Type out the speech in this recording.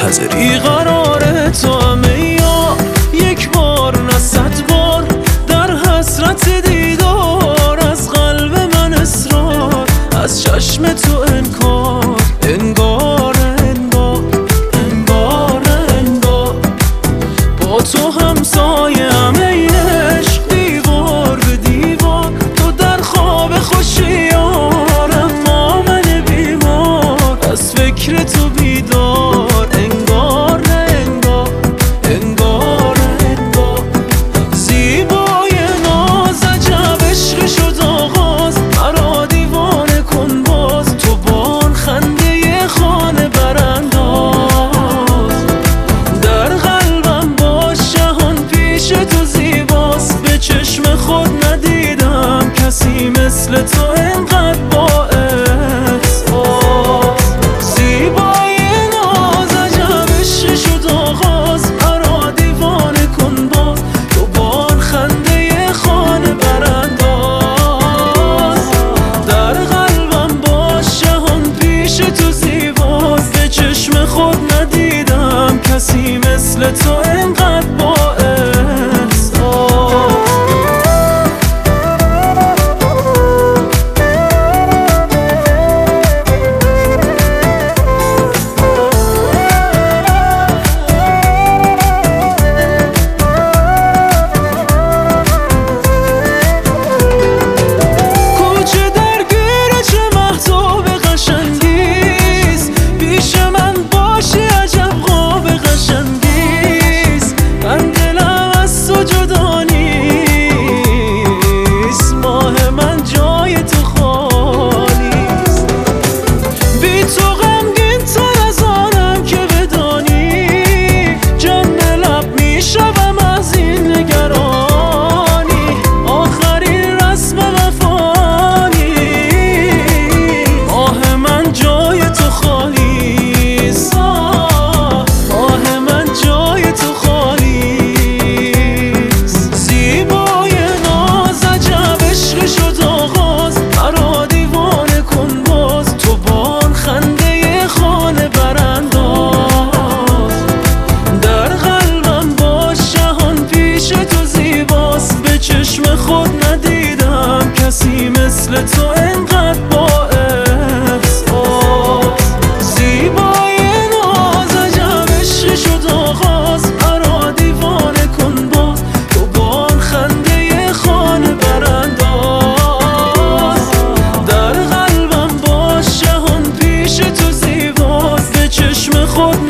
نظری قرار تو همه یا یک بار نه 100 بار در حسرت دیدار، از قلب من اصرار، از چشم تو انکار، انگار انگار انگار انگار با تو همسایه همه عشق، دیوار به دیوار، تو در خواب خوشی یارم، ما من بیمار از فکر تو بیدار، انگار انگار انگار انگار زیبای ناز عجب عشق شد آغاز، مرا دیوانه کن باز، تو بان خنده خانه برانداز، در قلبم باش جهان پیش تو زیباست، به چشم خود ندیدم کسی مثل تو انقدر با احساس، زیبای ناز عجب عشق شد آغاز، مرا دیوانه کن باز، تو بان خنده خانه برانداز، در قلبم باش جهان پیش تو زیباست، به چشم خود ندیدم کسی مثل تو انقدر با احساس. خود ندیدم کسی مثل تو انقدر با احساس، زیبای ناز عجب عشق شد آغاز، مرا دیوانه کن باز، تو بان خنده خانه برانداز، در قلبم باش جهان پیش تو زیباست، به چشم خود